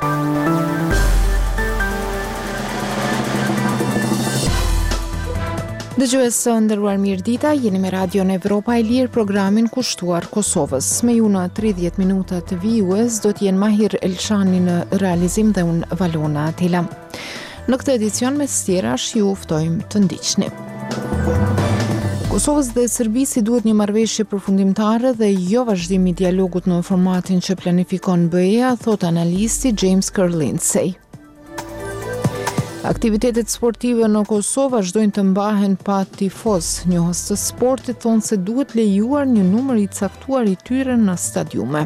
Dëgjues së nderuar mirëdita, jeni me Radion Evropa e Lirë, programin kushtuar Kosovës. Me ju në 30 minuta të vijues do t'jenë Mahir Elshani në realizim dhe unë Valona Atila. Në këtë edicion me stjerash ju ftojmë të ndiqni. Kosovës dhe Serbisë duhet një marrëveshje përfundimtare dhe jo vazhdimi i dialogut në formatin që planifikon BE-ja, thot analisti James Lindsay. Aktivitetet sportive në Kosovë vazhdojnë të mbahen pa tifoz. Njohës të sportit thonë se duhet lejuar një numër i caktuar i tyre në stadiume.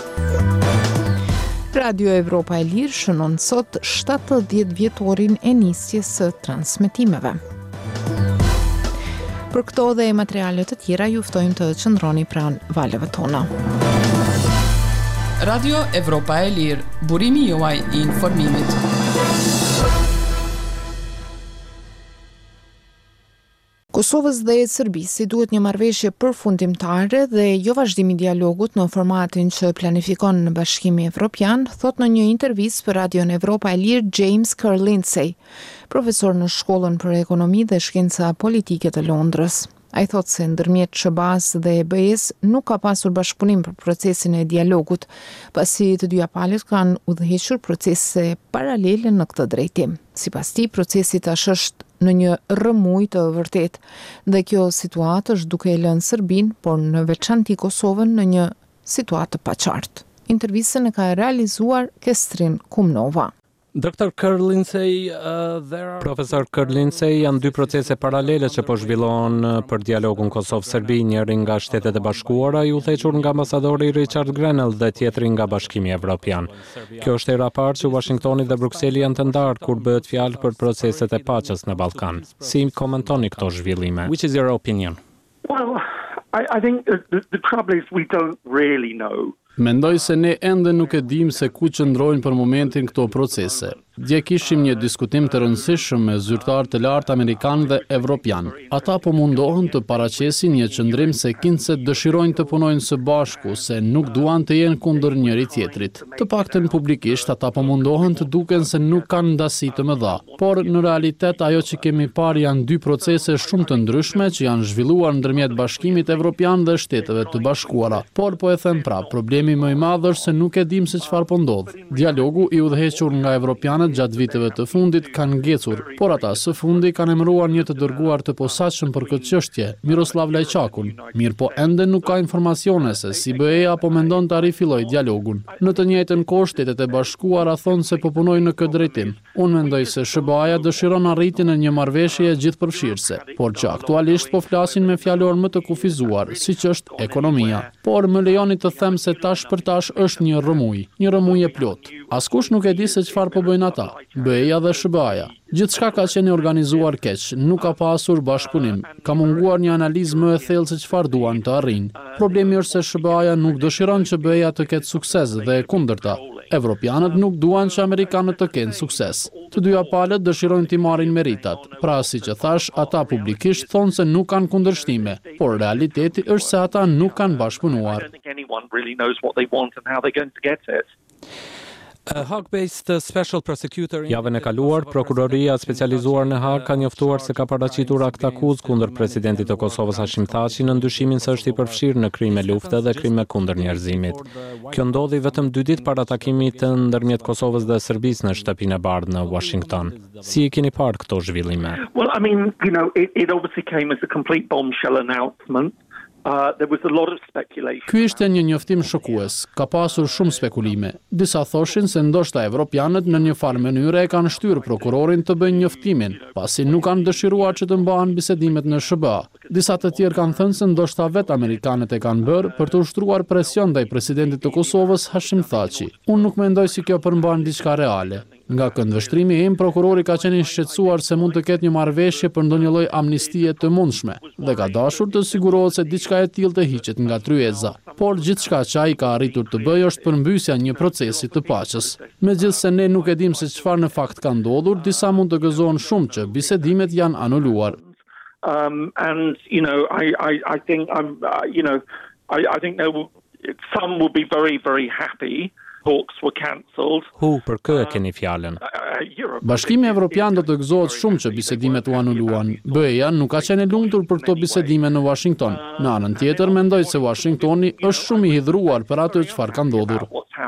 Radio Evropa e Lirë shënon sot 70 vjetorin e nisjes së transmetimeve. Për këto dhe materialet të tjera ju ftojmë të qëndroni pranë valeve tona. Radio Evropa e Lirë, burimi juaj i informimit. Kosovës dhe Serbisë duhet një marrëveshje përfundimtare dhe jo vazhdimi i dialogut në formatin që planifikon në Bashkimi Evropian, thot në një intervistë për Radion Evropa e Lirë James Lindsay, profesor në Shkollën për Ekonomi dhe Shkenca Politike të Londrës. Ai thot se ndërmjet SBA-s dhe EBE-s nuk ka pasur bashkëpunim për procesin e dialogut, pasi të dyja palët kanë udhëhequr procese paralele në këtë drejtim. Sipas tij, procesi tash është në një rrëmuj të vërtet dhe kjo situatë është duke e lënë Serbinë, por në veçanti Kosovën në një situatë të paqartë. Intervistën e ka realizuar Kestrin Kumnova. Dr. Lindsay, Profesor Lindsay, janë dy procese paralele që po zhvillohen për dialogun Kosovë-Serbi, njëri nga Shtetet e Bashkuara i udhëhequr nga ambasadori Richard Grenell dhe tjetri nga Bashkimi Evropian. Kjo është hera e parë që Washingtoni dhe Brukseli janë të ndarë kur bëhet fjalë për proceset e paqes në Ballkan. Si komentoni këto zhvillime? Which is your opinion? Well, I think the trouble is we don't really know. Mendoj se ne ende nuk e dim se ku qëndrojnë për momentin këto procese. Dje kishim një diskutim të rëndësishëm me zyrtarë të lartë amerikan dhe evropian. Ata po mundohen të paraqesin një qëndrim se kinëse dëshirojnë të punojnë së bashku, se nuk duan të jenë kundër njëri tjetrit. Të paktën publikisht ata po mundohen të duken se nuk kanë ndasi të mëdha. Por në realitet ajo që kemi parë janë dy procese shumë të ndryshme që janë zhvilluar ndërmjet Bashkimit Evropian dhe Shteteve të Bashkuara. Por po e them prapë, problemi më i madh është se nuk e dim se çfarë po ndodh. Dialogu i udhëhequr nga evropianët gjatë viteve të fundit kanë ngecur, por ata së fundi kanë emëruar një të dërguar të posaçëm për këtë çështje, Miroslav Lajçakun. Mirë po ende nuk ka informacione se si BE-ja po mendon të rifillojë dialogun. Në të njëjtën kohë Shtetet e Bashkuara thonë se po punojnë në këtë drejtim. Unë mendoj se SBA-ja dëshiron arritjen e një marrëveshjeje gjithëpërfshirëse, por që aktualisht po flasin me fjalor më të kufizuar, siç është ekonomia. Por më lejoni të them se tash për tash është një rrëmuj e plot. Askush nuk e di se çfarë po bëjnë ata, BE-ja dhe SBA-ja. Gjithçka ka qenë organizuar keq, nuk ka pasur bashkëpunim. Ka munguar një analizë më e thellë se çfarë duan të arrijnë. Problemi është se SBA-ja nuk dëshiron që BE-ja të ketë sukses dhe e kundërta. Evropianët nuk duan që amerikanët të kenë sukses. Të dyja palët dëshirojnë t'i marrin meritat. Pra, si që thash, ata publikisht thonë se nuk kanë kundërshtime, por realiteti është se ata nuk kanë bashkëpunuar. Javën e kaluar, prokuroria specializuar në Hag ka njoftuar se ka paraqitur akt akuzë kundër presidentit të Kosovës Hashim Thaçi në ndyshimin se është i përfshirë në krime lufte dhe krime kundër njerëzimit. Kjo ndodhi vetëm 2 ditë para takimit të ndërmjet Kosovës dhe Serbisë në shtëpinë e bardhë në Washington. Si i keni parë këto zhvillime? Well, I mean, it obviously came as a complete bombshell announcement. There was a lot of speculation. Ky ishte një njoftim shokues. Ka pasur shumë spekulime. Disa thoshin se ndoshta evropianët në një farë mënyrë e kanë shtyrë prokurorin të bëjnë njoftimin, pasi nuk kanë dëshiruar që të mbahen bisedimet në SBA. Disa të tjerë kanë thënë se ndoshta vetë amerikanët e kanë bërë për të ushtruar presion ndaj presidentit të Kosovës Hashim Thaçi. Unë nuk mendoj se kjo përmban diçka reale. Nga këndvështrimi im, prokurori ka qenë i shqetësuar se mund të ketë një marrëveshje për ndonjë lloj amnistie të mundshme dhe ka dashur të sigurohet se diçka e tillë të hiqet nga tryeza. Por gjithçka që ai ka arritur të bëjë është përmbysja një procesi të paqes. Megjithse ne nuk e dim se çfarë në fakt ka ndodhur, disa mund të gëzohen shumë që bisedimet janë anuluar. And I think I think some will be very, very happy talks were cancelled. Për kë e keni fjalën? Bashkimi Evropian do të gëzohet shumë që bisedimet u anuluan. BE-ja nuk ka qenë e lumtur për këto bisedime në Washington. Në anën tjetër, mendoj se Washingtoni është shumë i hidhruar për atë çfarë ka ndodhur.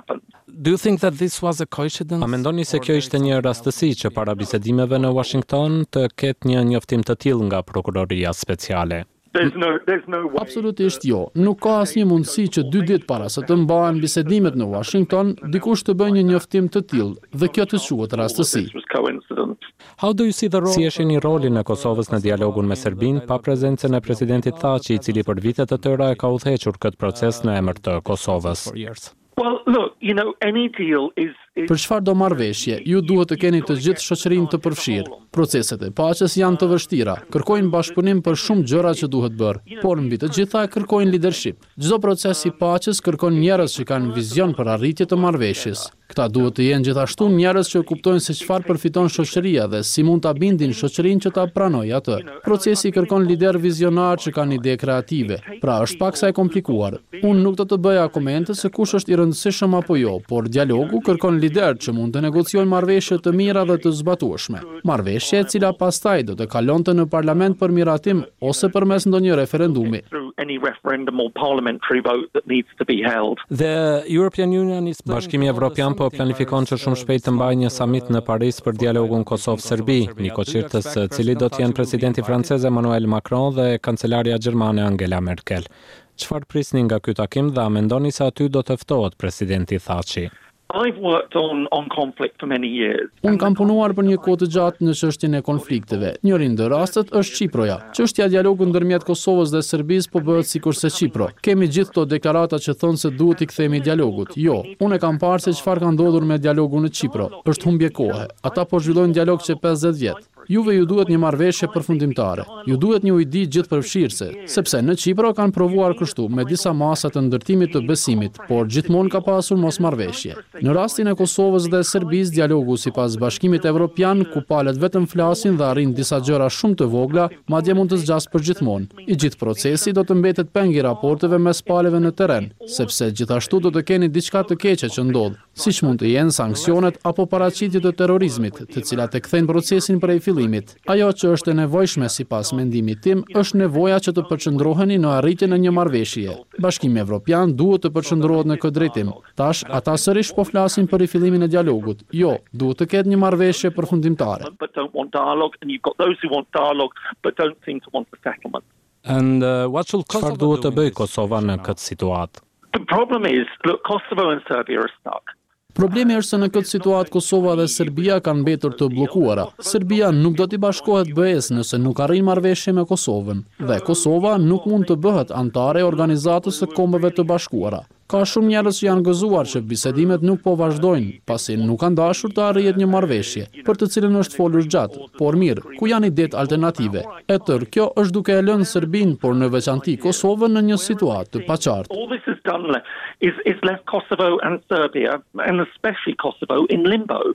Do you think that this was a coincidence? A mendoni se kjo ishte një rastësi që para bisedimeve në Washington të ketë një njoftim të tillë nga prokuroria speciale? There's no way. Absolutisht jo. Nuk ka asnjë mundësi që 2 ditë para se të mbahen bisedimet në Washington, dikush të bëjë një njoftim të tillë dhe kjo të quhet rastësi. This was coincidence. How do you see the role? Si e shihni rolin e Kosovës në dialogun me Serbinë pa prezencën e presidentit Thaçi, i cili për vite të tëra e ka udhëhequr këtë proces në emër të Kosovës? Well, look, any deal is Për çfarë do marrëveshje, ju duhet të keni të gjithë shoqërinë të përfshirë. Proceset e paqes janë të vështira, kërkojnë bashkëpunim për shumë gjëra që duhet bërë, por mbi të gjitha kërkojnë leadership. Çdo proces i paqes kërkon njerëz që kanë vizion për arritje të marrëveshjes. Këta duhet të jenë gjithashtu njerëz që kuptojnë se çfarë përfiton shoqëria dhe si mund ta bindin shoqërinë që ta pranojë atë. Procesi kërkon lider vizionar që kanë ide kreative, pra është paksa e komplikuar. Unë nuk do të bëja komente se kush është i rëndësishëm apo jo, por dialogu kërkon lider që mund të negociojnë marrëveshje të mira dhe të zbatueshme. Marrëveshje e cila pastaj do të kalonte në parlament për miratim ose përmes ndonjë referendumi. any referendum or parliamentary vote that needs to be held. The European Union is Bashkimi Evropian po planifikon që shumë shpejt të mbajë një summit në Paris për dialogun Kosovë-Serbi, mikoqirtës cili do të jenë presidenti francez Emmanuel Macron dhe kancelarja gjermane Angela Merkel. Çfarë prisni nga ky takim dhe a mendoni se aty do të ftohet presidenti Thaçi? I've worked on conflict for many years. Unë kam punuar për një kohë të gjatë në çështjen e konflikteve. Njëri ndër rastet është Çiproja. Çështja e dialogut ndërmjet Kosovës dhe Serbisë po bëhet sikurse Çipro. Kemi gjithë këto deklarata që thonë se duhet i kthehemi dialogut. Jo, unë e kam parë se çfarë ka ndodhur me dialogun në Çipro. Është humbje kohe. Ata po zhvillojnë dialog që 50 vjet. Juve ju duhet një marrëveshje përfundimtare. Ju duhet një ujdi gjithëpërfshirëse, sepse në Çipro kanë provuar kështu me disa masa të ndërtimit të besimit, por gjithmonë ka pasur mosmarrëveshje. Në rastin e Kosovës dhe Serbisë, dialogu sipas Bashkimit Evropian, ku palët vetëm flasin dhe arrin disa gjëra shumë të vogla, madje mund të zgjasë përgjithmonë. I gjithë procesi do të mbetet peng i raporteve mes palëve në terren, sepse gjithashtu do të keni diçka të keqe që ndodh, siç mund të jenë sanksionet apo paraqitje të terrorizmit, të cilat e kthejnë procesin prej fillimit. Ajo që është e nevojshme sipas mendimit tim është nevoja që të përqendroheni në arritjen e një marrëveshjeje. Bashkimi Evropian duhet të përqendrohet në këtë drejtim. Tash ata sërish po flasin për rifillimin e dialogut. Jo, duhet të ketë një marrëveshje përfundimtare. But don't want dialogue, and you've got those who want dialogue but don't seem to want the settlement. And what should Kosovo duhet të bëjë Kosova në këtë situatë? The problem is, look, Kosovo and Serbia are stuck. Problemi është se në këtë situatë Kosova dhe Serbia kanë mbetur të bllokuara. Serbia nuk do t'i bashkohet BE-s nëse nuk arrin marrëveshje me Kosovën, dhe Kosova nuk mund të bëhet antare e Organizatës së Kombeve të Bashkuara. Ka shumë njerëz që janë gëzuar që bisedimet nuk po vazhdojnë, pasi nuk kanë dashur të arrihet një marrëveshje, për të cilën është folur gjatë. Por mirë, ku janë idetë alternative? E tërë kjo është duke e lënë Serbinë, por në veçanti Kosovën në një situatë të paqartë. All this has done is left Kosovo and Serbia, and especially Kosovo, in limbo.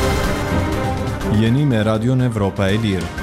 Jeni me Radion Evropa e Lirë.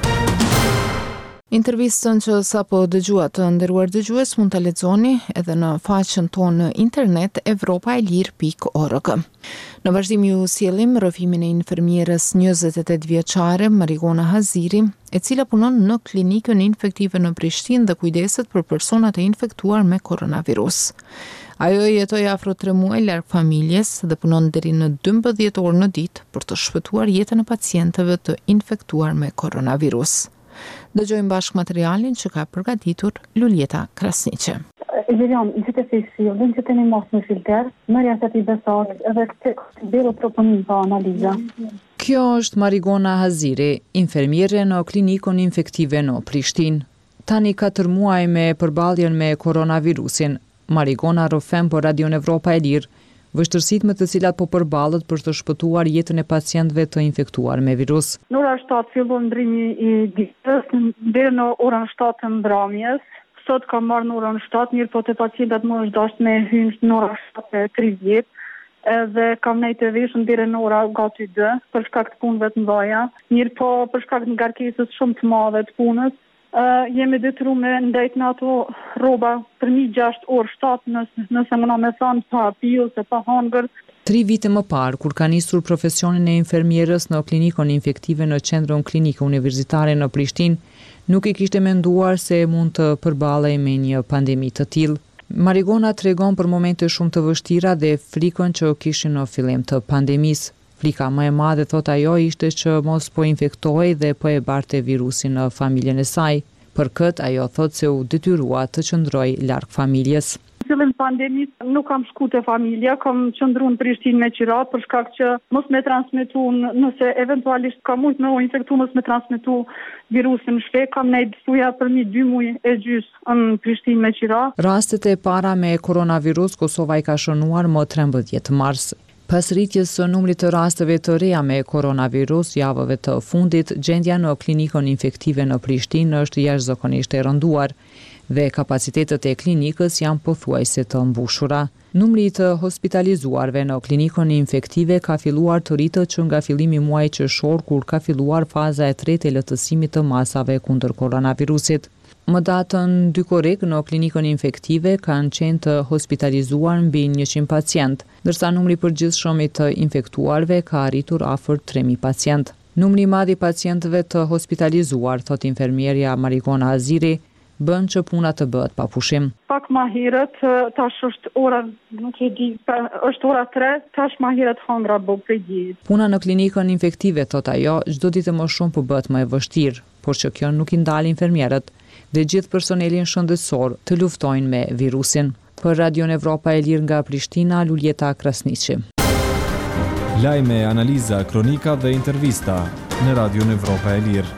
Intervistën që sapo dëgjuat të nderuar dëgjues mund ta lexoni edhe në faqen tonë në internet evropaelir.org. Në vazhdim ju sjellim rrëfimin e infermierës 28 vjeçare Marigona Haziri, e cila punon në klinikën infektive në Prishtinë dhe kujdeset për personat e infektuar me koronavirus. Ajo jetoi afro 3 muaj larg familjes dhe punon deri në 12 orë në ditë për të shpëtuar jetën e pacientëve të infektuar me koronavirus. Dëgjojmë bashkë materialin që ka përgatitur Luljeta Krasniqe. Ilirion, gjithë në që të një mos në filter, mërja se t'i besarit edhe të bero proponim pa analiza. Kjo është Marigona Haziri, infermiere në klinikën infektive në Prishtinë. Tani 4 muaj me përballjen me koronavirusin. Marigona rrëfen për Radion Evropa e Lirë, vështërsitë me të cilat po përballet për të shpëtuar jetën e pacientëve të infektuar me virus. Në orën 7 fillon ndrimi i ditës, deri në orën 7 të mbrëmjes. Sot kam marrë në orën 7, mirë po të pacientat më është dashur me hynë në orën 7:30, edhe kam nejtë të vishën deri në ora gati 2 për shkak të punëve të mëdha. Mirë po për shkak të ngarkesës shumë të madhe të punës, jemi detyruar me ndajt në ato rroba për 6 orë 7 nëse më na me thanë pa pi ose pa hangër, 3 vite më parë, kur ka nisur profesionin e infermierës në klinikën infektive në qendrën klinike universitare në Prishtinë, nuk i kishte menduar se mund të përballej me një pandemi të tillë. Marigona tregon për momente shumë të vështira dhe frikën që kishin në fillim të pandemisë. Frika më e madhe, thot ajo, ishte që mos po infektohej dhe po e barte virusin në familjen e saj. Për këtë ajo thot se u detyrua të qëndroj larg familjes. Në fillim pandemisë nuk kam shku te familja, kam qëndru në Prishtinë me qira për shkak që mos me transmetu, nëse eventualisht ka mujt me u infektu, mos me transmetu virusin shpejt, kam nejt stuja përmi 2 muaj e gjys në Prishtinë me qira. Rastet e para me koronavirus Kosova i ka shënuar më 13 mars. Pas rritjes së numrit të rasteve të reja me koronavirus javëve të fundit, gjendja në klinikën infektive në Prishtinë është jashtëzakonisht e rënduar dhe kapacitetet e klinikës janë pothuajse të mbushura. Numri i të hospitalizuarve në klinikën infektive ka filluar të rritet që nga fillimi i muajit qershor, kur ka filluar faza e tretë e lehtësimit të masave kundër koronavirusit. Më datën 2 korrik në klinikën infektive kanë qenë të hospitalizuar mbi 100 pacient, ndërsa numri i përgjithshëm i të infektuarve ka arritur afër 3000 pacient. Numri i madh i pacientëve të hospitalizuar, thot infermierja Marigona Haziri, bën që puna të bëhet pa pushim. Pak ma herët, tash është ora, nuk e di, është ora 3, tash ma herët hëndra bë prej diet. Puna në klinikën infektive, thot ajo, çdo ditë më shumë po bëhet më e vështirë, por që kjo nuk i ndal infermierët dhe gjithë personelin shëndetësor të luftojnë me virusin. Për Radio Evropa e Lirë nga Prishtina, Luljeta Krasniqi. Lajme, analiza, kronika dhe intervista në Radio Evropa e Lirë.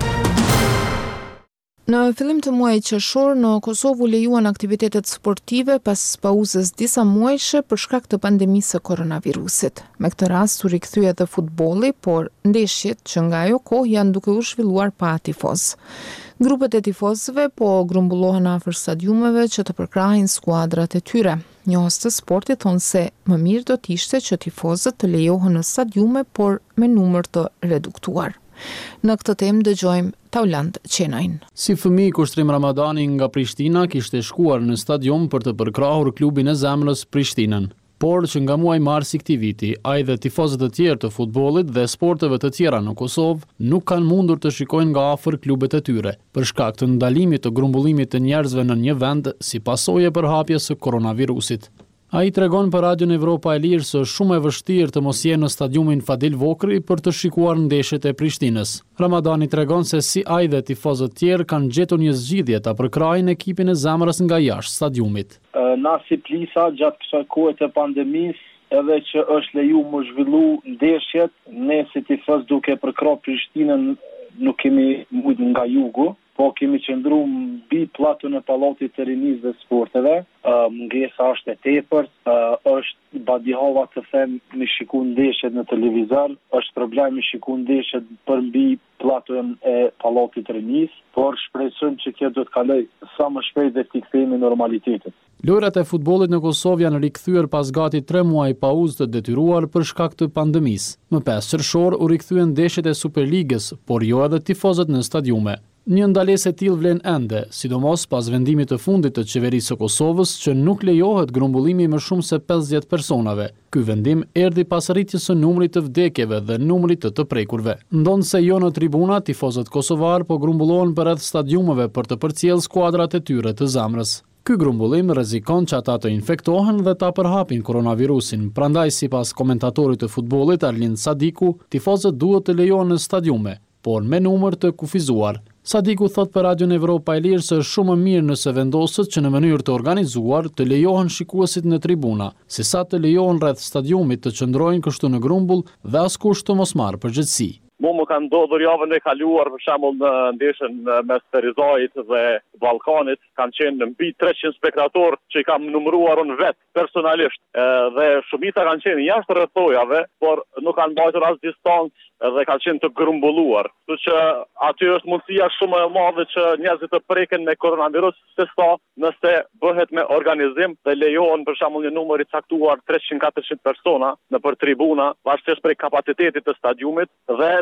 Në fillim të muajit qershor në Kosovë u lejuan aktivitetet sportive pas pauzës disa muajshe për shkak të pandemisë së koronavirusit. Me këtë rast u rikthye edhe futbolli, por ndeshjet që nga ajo kohë janë duke u zhvilluar pa tifoz. Grupet e tifozëve po grumbullohen afër stadiumeve që të përkrahin skuadrat e tyre. Njohës të sportit thonë se më mirë do t'ishte që tifozët të lejohen në stadiume, por me numër të reduktuar. Në këtë temë dëgjojmë Tauland Qenajn. Si fëmijë, Kushtrim Ramadani nga Prishtina kishte shkuar në stadium për të përkrahur klubin e zemrës Prishtinën. Por që nga muaj mars i këtij viti, ai dhe tifozët e tjerë të futbollit dhe sporteve të tjera në Kosovë nuk kanë mundur të shikojnë nga afër klubet e tyre, për shkak të ndalimit të grumbullimit të njerëzve në një vend si pasojë e përhapjes së koronavirusit. Ai tregon për Radio Evropa e Lirë se është shumë e vështirë të mos jenë në stadiumin Fadil Vokri për të shikuar ndeshjet e Prishtinës. Ramadani tregon se si ai dhe tifozët tjerë kanë gjetur një zgjidhje ta përkrahin ekipin e zemrës nga jashtë stadiumit. Na si plisa gjatë kësaj kohe të pandemisë edhe që është leju më zhvillu ndeshjet, ne si tifoz duke përkrah Prishtinën nuk kemi mujt nga jugu, po kemi qëndru mbi platën e Pallatit të Rinisë dhe Sporteve. Mungesa është e tepërt, është badihova të them me shiku ndeshjet në televizor, është problem me shiku ndeshjet për mbi platën e Pallatit të Rinisë, por shpresojmë që kjo do të kaloj sa më shpejt dhe t'i kthehemi normalitetit. Lojrat e futbollit në Kosovë janë rikthyer pas gati 3 muaj pauzë të detyruar për shkak të pandemisë. Më 5 qershor u rikthyen ndeshjet e Superligës, por jo edhe tifozët në stadiume. Një ndalesë e tillë vlen ende, sidomos pas vendimit të fundit të qeverisë së Kosovës që nuk lejohet grumbullimi më shumë se 50 personave. Ky vendim erdhi pas rritjes së numrit të vdekjeve dhe numrit të prekurve. Ndonse jo në tribuna, tifozët kosovar po grumbullohen përreth stadiumeve për të përcjellë skuadrat e tyre të zemrës. Ky grumbullim rrezikon që ata të infektohen dhe ta përhapin koronavirusin. Prandaj, sipas komentatorit të futbollit Arlind Sadiku, tifozët duhet të lejohen në stadiume, por me numër të kufizuar. Sadiku thot për Radio Evropa e Lirë se është shumë mirë nëse vendoset që në mënyrë të organizuar të lejohen shikuesit në tribuna, sesa të lejohen rreth stadiumit të qëndrojnë kështu në grumbull dhe askush të mos marrë përgjegjësi. Më ka ndodhur javën e kaluar për shembull në ndeshjen mes Terizajit dhe Ballkanit, kanë qenë mbi 300 spektatorë që i kam numëruar unë vet personalisht, dhe shumica kanë qenë jashtë rrethojave, por nuk kanë mbajtur as distancë dhe kanë qenë të grumbulluar. Kështu që aty është mundësia shumë e madhe që njerëzit të preken me koronavirus, sesa nëse bëhet me organizim dhe lejohen për shembull një numër i caktuar 300-400 persona nëpër tribuna, varësisht prej kapacitetit të stadiumit, dhe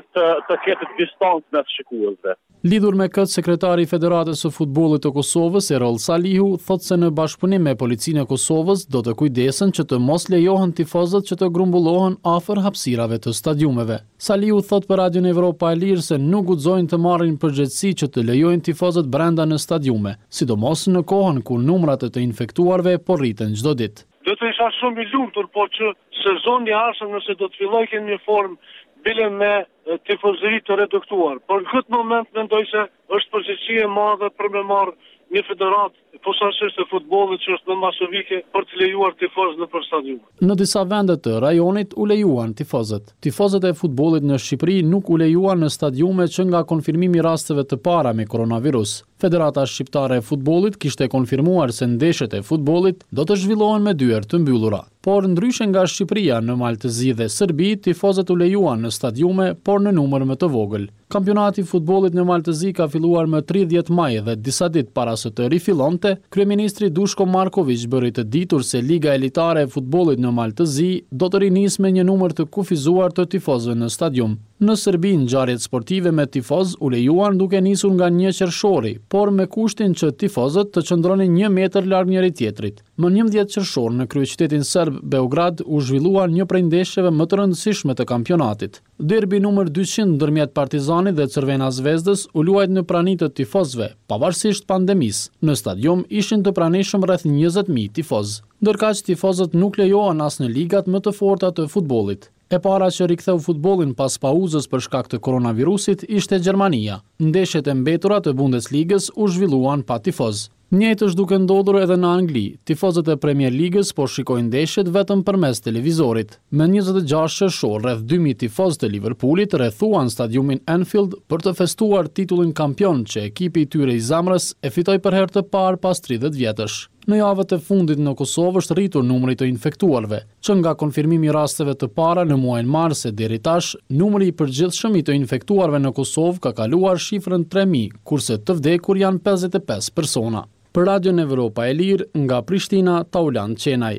të ketë distancë mes shikuesve. Lidhur me këtë, sekretari i Federatës së Futbollit të Kosovës, Erol Salihu, thotë se në bashkëpunim me Policinë e Kosovës do të kujdesen që të mos lejohen tifozët që të grumbullohen afër hapësirave të stadiumeve. Salihu thotë për Radion Evropa e Lirë se nuk guxojnë të marrin përgjegjësi që të lejojnë tifozët brenda në stadiume, sidomos në kohën kur numrat e të infektuarve po rriten çdo ditë. Do të isha shumë i lumtur, po që sezoni i ardhshëm nëse do të filloj në një formë bile me tifozëri të reduktuar. Por në këtë moment mendoj se është përgjegjësi e madhe për me marrë një federatë posaçërisht e futbollit që është më masovike për të lejuar tifozët nëpër stadiume. Në disa vende të rajonit u lejuan tifozët. Tifozët e futbollit në Shqipëri nuk u lejuan në stadiume që nga konfirmimi i rasteve të para me koronavirus. Federata Shqiptare e Futbollit kishte konfirmuar se ndeshjet e futbollit do të zhvillohen me dyer të mbyllura. Por ndryshe nga Shqipëria, në Maltëzi dhe Serbi, tifozët u lejuan në stadiume, por në numër më të vogël. Kampionati i futbollit në Maltëzi ka filluar më 30 maj dhe disa ditë para se të rifillonte, kryeministri Duško Marković bëri të ditur se Liga Elitare e Futbollit në Maltëzi do të rinisë me një numër të kufizuar të tifozëve në stadium. Në Serbi, ngjarjet sportive me tifoz u lejuan duke nisur nga 1 qershori, por me kushtin që tifozët të qëndronin 1 metër larg njëri tjetrit. Më 11 qershor në kryeqytetin serb Beograd u zhvilluan një prej ndeshjeve më të rëndësishme të kampionatit. Derbi numër 200 ndërmjet Partizanit dhe Crvena Zvezdës u luajt në prani të tifozëve, pavarësisht pandemisë. Në stadium ishin të pranishëm rreth 20.000 tifoz. Ndërkaq tifozët nuk lejohen as në ligat më të forta të futbollit. E para që riktheu futbollin pas pauzës për shkak të koronavirusit ishte Gjermania. Ndeshjet e mbetura të Bundesligës u zhvilluan pa tifoz. Njëjtë është duke ndodhur edhe në Angli. Tifozët e Premier Ligës po shikojnë ndeshjet vetëm përmes televizorit. Me 26 qershor, rreth 2000 tifozë të Liverpoolit rrethuan stadiumin Anfield për të festuar titullin kampion që ekipi i tyre i zemrës e fitoi për herë të parë pas 30 vjetësh. Në javët e fundit në Kosovë është rritur numri të infektuarve, që nga konfirmimi i rasteve të para në muajin mars e deri tash, numri i përgjithshëm i të infektuarve në Kosovë ka kaluar shifrën 3000, kurse të vdekur janë 55 persona. Për Radion Evropa e Lirë, nga Prishtina, Taulan Qenaj.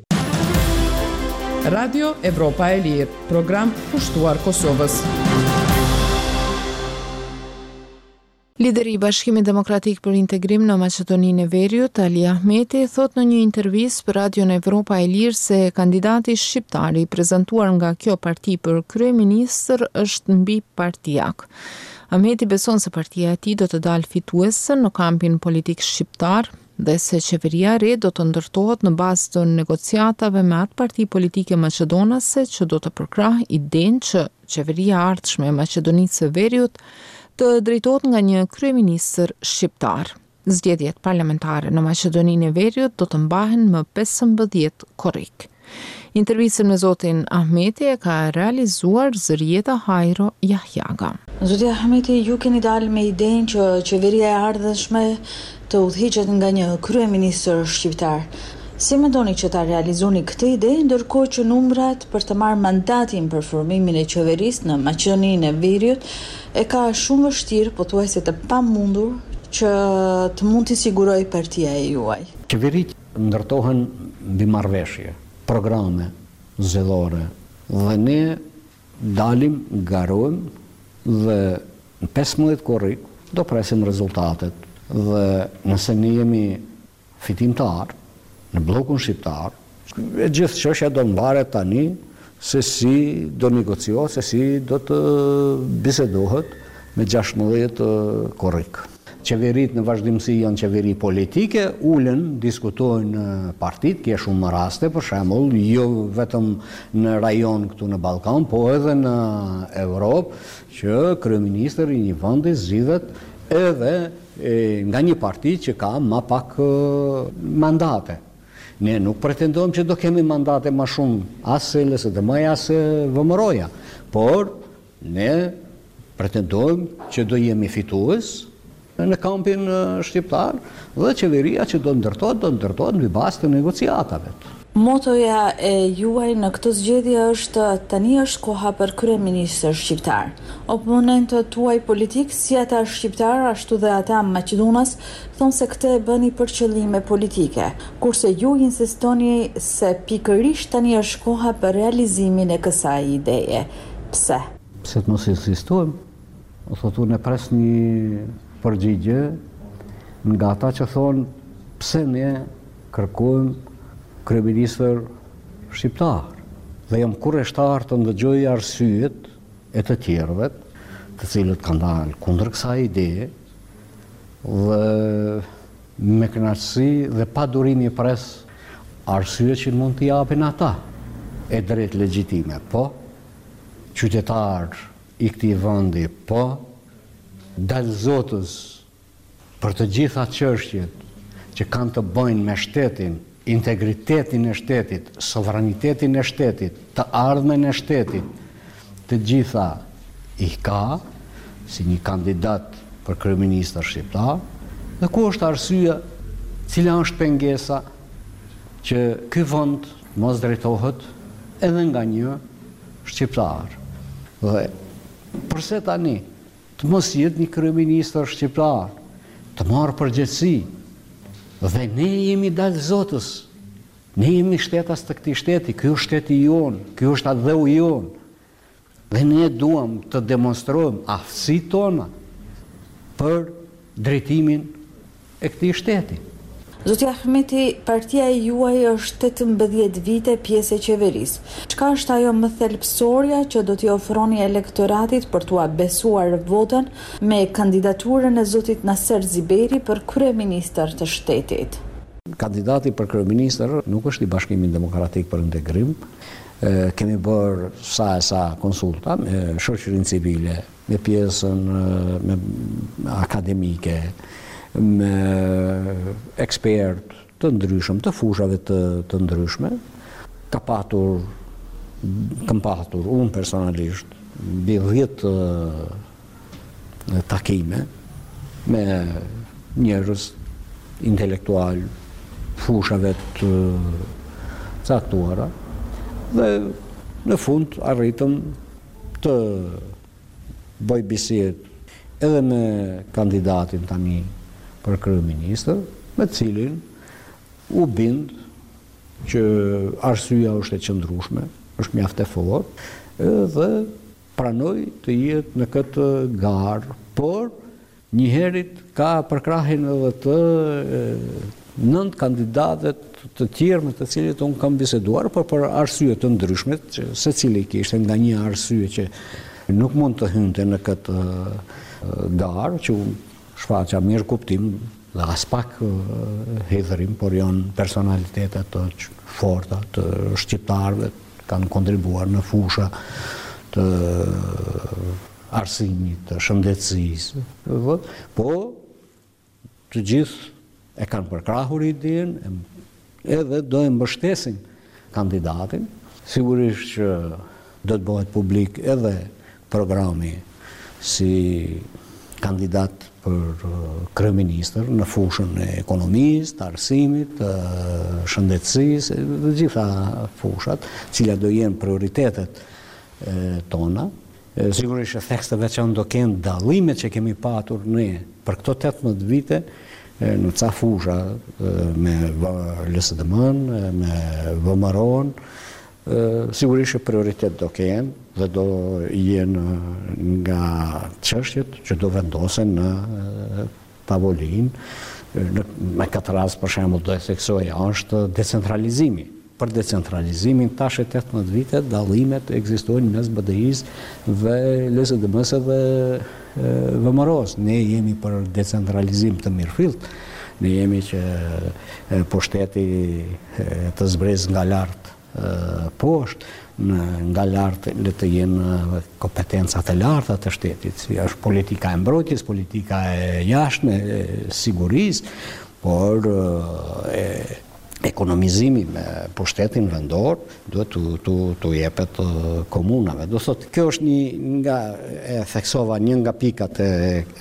Radio Evropa e Lirë, program pushtuar Kosovës. Lideri i Bashkimit Demokratik për Integrim në Maqedoninë e Veriut, Ali Ahmeti, thot në një intervistë për Radion Evropa e Lirë se kandidati shqiptar i prezantuar nga kjo parti për kryeministër është mbi partijak. Ahmeti beson se partia e tij do të dalë fituese në kampin politik shqiptar dhe se qeveria e re do të ndërtohet në bazë të negociatave me atë parti politike maqedonase që do të përkrahë idenë që qeveria e ardhshme e Maqedonisë së Veriut të drejtohet nga një kryeministër shqiptar. Zgjedhjet parlamentare në Maqedoninë e Veriut do të mbahen më 15 korrik. Intervistën me zotin Ahmeti e ka realizuar Zërieta Hajro Jahjaga. Zoti Ahmeti, ju keni dalë me idenë që qeveria e ardhshme të udhëhiqet nga një kryeministër shqiptar. Si mendoni që ta realizoni këtë ide, ndërkohë që numrat për të marrë mandatin për formimin e qeverisë në Maqedoninë e Veriut e ka shumë vështirë, pothuajse të pamundur, që të mund t'i siguroj partia e juaj? Qeverit ndërtohen mbi marrëveshje, programe zgjedhore dhe ne dalim, garojmë dhe në 15 korrik do presim rezultatet dhe nëse ne jemi fitimtar në bllokun shqiptar, e gjithë çështja do mbaret tani se si do negociohet, se si do të bisedohet me 16 korrik. Qeverit në vazhdimsi janë qeveri politike, ulen, diskutojnë partit, kje shumë raste, për shembull, jo vetëm në rajon këtu në Ballkan, po edhe në Europë, që kryeministri i një vendi zgjidhet edhe nga një parti që ka më pak mandate. Ne nuk pretendojmë që do kemi mandate më shumë as LSDM-ja as VMRO-ja, por ne pretendojmë që do jemi fitues në kampin shqiptar dhe qeveria që do ndërtohet mbi bazë të negociatave. Motoja e juaj në këtë zgjedhje është tani është koha për kryeministër shqiptar. Oponentët tuaj politik, si ata shqiptar ashtu dhe ata maqedonas, thonë se këtë e bëni për qëllime politike, kurse ju insistoni se pikërisht tani është koha për realizimin e kësaj ideje. Pse? pse të mos insistojmë, o thotë unë e pres një përgjigje nga ata që thonë pse ne kërkojmë kryeministër shqiptar. Dhe jam kurreshtar të ndëgjoj arsyet e të tjerëve, të cilët kanë dalë kundër kësaj ideje, dhe me kënaqësi dhe pa durimi pres arsye që mund t'i japin ata e drejt legjitime, po, qytetar i këtij vendi, po, dalëzotës për të gjitha çështjet që kanë të bëjnë me shtetin, integritetin e shtetit, sovranitetin e shtetit, të ardhmen e shtetit, të gjitha i ka si një kandidat për kryeministër shqiptar, dhe ku është arsyeja, cila është pengesa që ky vend mos drejtohet edhe nga një shqiptar. Dhe përse tani të mos jetë një kryeministër shqiptar, të marrë përgjegjësi, dhe ne jemi dalë zotës, ne jemi shtetas të këtij shteti, ky është shteti jonë, ky është adheu jonë, dhe ne duam të demonstrojmë aftësitë tona për drejtimin e këtij shteti. Zoti Ahmeti, partia e juaj është 18 vite pjesë e qeverisë. Çka është ajo më thelbësorja që do t'i ofroni elektoratit për t'ua besuar votën me kandidaturën e zotit Naser Ziberi për kryeministër të shtetit? Kandidati për kryeministër nuk është i Bashkimit Demokratik për Integrim. Kemi bërë sa konsulta me shoqërinë civile, me pjesën akademike, me ekspert të ndryshëm, të fushave të ndryshme. Kam patur unë personalisht mbi 10 takime me njerëz intelektual, fushave të caktuara, dhe në fund arritëm të bëj bisedë edhe me kandidatin tani për kryeministër, me cilin u bind që arsyeja është e qëndrueshme, është mjaft e fortë, dhe pranoj të jetë në këtë garë, por njëherit ka përkrahin edhe të 9 kandidatet të tjerë me të cilët unë kam biseduar, por për arsye të ndryshme, që secili kishte nga një arsye që nuk mund të hynte në këtë garë, që unë shfaqa mirë kuptim dhe as pak hedhërim, por janë personalitetet të forta të shqiptarëve, kanë kontribuar në fusha të arsimit, të shëndetësisë, po të gjithë e kanë përkrahur idenë, edhe do e mbështesin kandidatin. Sigurisht që do të bëhet publik edhe programi si kandidat për kryeministër në fushën e ekonomisë, të arsimit, të shëndetësisë, të gjitha fushat, cilat do jenë prioritetet tona. Sigurisht që tekste veçantë do kenë dallimet që kemi patur ne për këto 18 vite në ca fusha me LSDM-n, me VMRO-n. Sigurisht që prioritet do kenë dhe do jenë nga çështjet që do vendosen në tavolinë. Me këtë rast, për shembull, do e theksoja, është decentralizimi. Për decentralizimin tash e 18 vite dallimet ekzistojnë mes BDI-s dhe LSDM-s dhe VMRO-s. Ne jemi për decentralizim të mirëfillt. Ne jemi që pushteti të zbresë nga lart poshtë, nga lartë le të jenë kompetencat e larta të shtetit, si është politika e mbrojtjes, politika e jashtme, e sigurisë, por ekonomizimi me pushtetin vendor duhet të jepet komunave. Do thotë, kjo është një nga, e theksova, një nga pikat e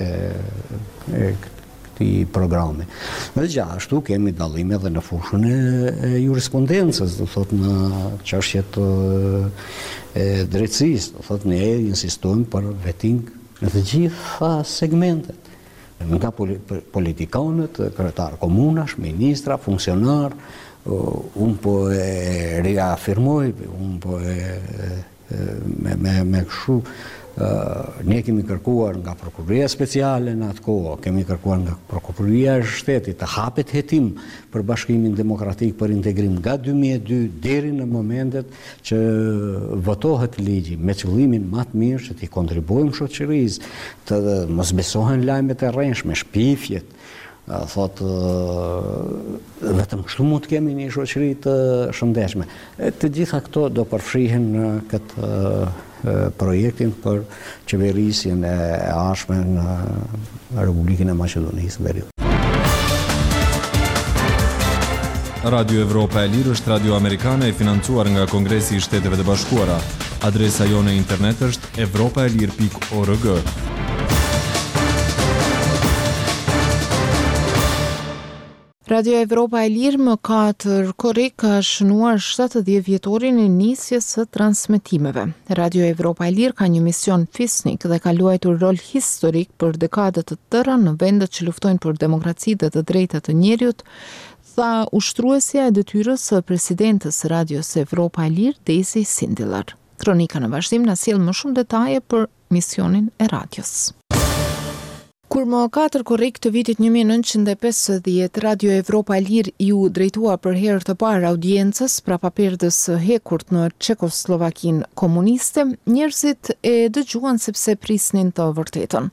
këtij programi. Dhe gjithashtu kemi dallime edhe në fushën e jurisprudencës, do thotë në çështjet e drejtësisë, do thotë ne insistojmë për veting në të gjitha segmentet. Nga politikanët, kryetar komunash, ministra, funksionar, unë po e reafirmoj, unë po e me kështu. Ne kemi kërkuar nga prokuroria speciale në atë kohë, kemi kërkuar nga prokuroria e shtetit të hapet hetim për Bashkimin Demokratik për Integrim nga 2002 deri në momentet që votohet ligji me qëllimin më të mirë që t'i kontribuojmë shoqërisë, të mos besohen lajmet e rrënjshme, shpifjet. Vetëm kështu mund të kemi një shoqëri të shëndetshme. Të gjitha këto do përfshihen në këtë projektin për qeverisjen e ardhshme në Republikën e Maqedonisë Veriut. Radio Evropa e Lirë është radio amerikane e financuar nga Kongresi i Shteteve të Bashkuara. Adresa jone internet është evropaelir.org. Radio Evropa e Lirë më 4 korrik ka shënuar 70 vjetorin e nisjes së transmetimeve. Radio Evropa e Lirë ka një mision fisnik dhe ka luajtur rol historik për dekade të tëra në vendet që luftojnë për demokraci dhe të drejtat të njeriut, tha ushtruesja e detyrës së presidentës Radios Evropa e Lirë, Daisy Sindelar. Kronika në vazhdim na sjell më shumë detaje për misionin e radios. Kur më 4 korrik të vitit 1950, Radio Evropa e Lirë ju drejtua për herë të parë audiencës prapaperdës së hekurt në Çekoslovakinë komuniste, njerëzit e dëgjuan sepse prisnin të vërtetën.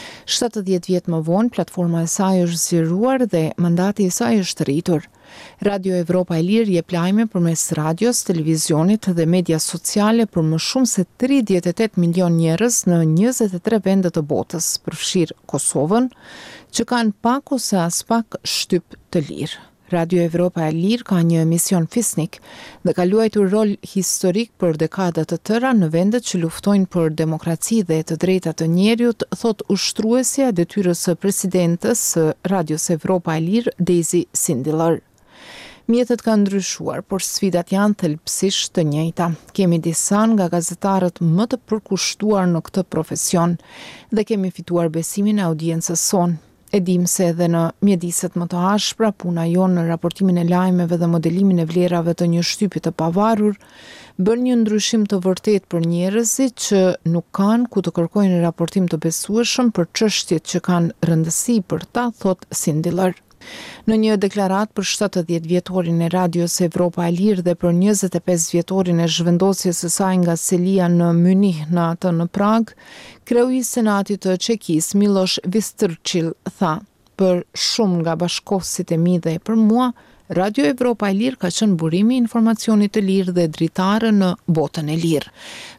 70 vjet më vonë, platforma e saj është zgjeruar dhe mandati i saj është rritur. Radio Evropa e Lirë jep lajme përmes radios, televizionit dhe media sociale për më shumë se 38 milion njerëz në 23 vende të botës, përfshirë Kosovën, që kanë pak ose as pak shtyp të lirë. Radio Evropa e Lirë ka një mision fisnik dhe ka luajtur rol historik për dekada të tëra në vendet që luftojnë për demokraci dhe të drejtat të njeriut, thot ushtruesja e detyrës së presidentës së Radios Evropa e Lirë, Daisy Sindelar. Mjetet kanë ndryshuar, por sfidat janë thelbësisht të njëjta. Kemi disa nga gazetarët më të përkushtuar në këtë profesion dhe kemi fituar besimin e audiencës sonë. E dim se edhe në mjediset më të ashpra, puna jonë në raportimin e lajmeve dhe modelimin e vlerave të një shtypi të pavarur, bën një ndryshim të vërtet për njerëzit që nuk kanë ku të kërkojnë raportim të besueshëm për çështjet që kanë rëndësi për ta, thot Sindelar. Në një deklarat për 70 vjetorin e Radios Evropa e Lirë dhe për 25 vjetorin e zhvendosjes së saj nga Selia në Münih në atë në Prag, kreu i Senatit të Çekis Miloš Vystrčil tha: "Për shumë nga bashkëkohësit e mi dhe për mua, Radio Evropa e Lirë ka qenë burimi i informacionit të lirë dhe dritare në botën e lirë."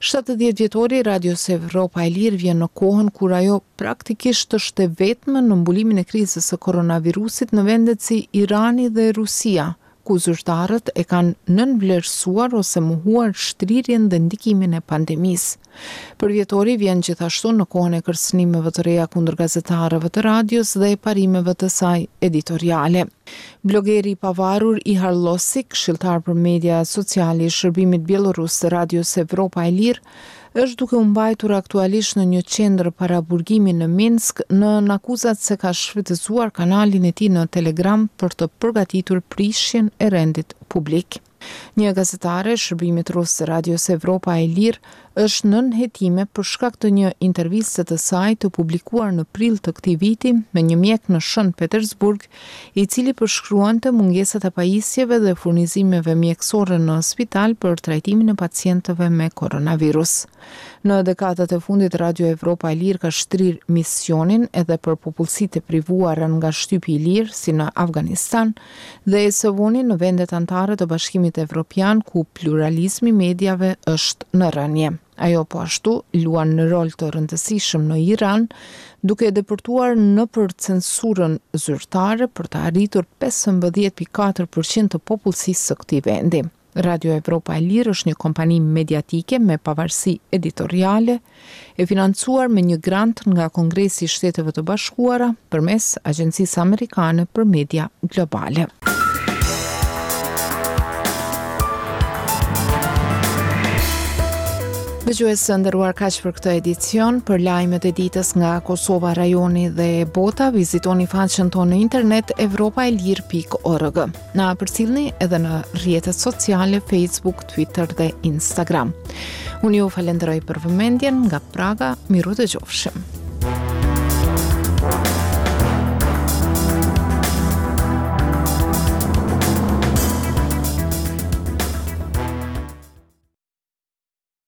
70 vjetori Radios Evropa e Lirë vjen në kohën kur ajo praktikisht është e vetme në mbulimin e krizës së koronavirusit në vendet si Irani dhe Rusia, ku zyrtarët e kanë nënvlerësuar ose mohuar shtrirjen dhe ndikimin e pandemisë. Për vjetori vjen gjithashtu në kohën e kërcënimeve të reja kundër gazetarëve të radios dhe e parimeve të saj editoriale. Blogeri i pavarur Ihar Losik, këshilltar për media sociale i shërbimit bielorus të Radios Evropa e Lirë, është duke u mbajtur aktualisht në një qendër para burgimi në Minsk në akuzat se ka shfrytëzuar kanalin e tij në Telegram për të përgatitur prishjen e rendit publik. Një gazetare e shërbimit rus të Radios Evropa e Lirë është nën hetime për shkak të një interviste të saj të publikuar në prill të këtij viti me një mjek në Shën Petersburg, i cili përshkruante mungesat e pajisjeve dhe furnizimeve mjekësore në spital për trajtimin e pacientëve me koronavirus. Në dekadat e fundit, Radio Evropa e Lirë ka shtrirë misionin edhe për popullsitë e privuara nga shtypi i lirë, si në Afganistan, dhe e së voni në vendet anëtare të Bashkimit Evropian, ku pluralizmi mediave është në rënje. Ajo po ashtu luan në rol të rëndësishëm në Iran, duke depërtuar nëpër censurën zyrtare për të arritur 15.4% të popullsisë së këtij vendi. Radio Evropa e Lirë është një kompani mediatike me pavarësi editoriale, e financuar me një grant nga Kongresi i Shteteve të Bashkuara përmes Agjencisë Amerikane për Media Globale. Dëgjues nderuar, kaq për këtë edicion. Për lajmet e ditës nga Kosova, rajoni dhe bota, vizitoni faqen tonë në internet evropaelir.org. Na përcjellni edhe në rrjetet sociale Facebook, Twitter dhe Instagram. Unë ju falenderoj për vëmendjen nga Praga, miru dëgjofshim.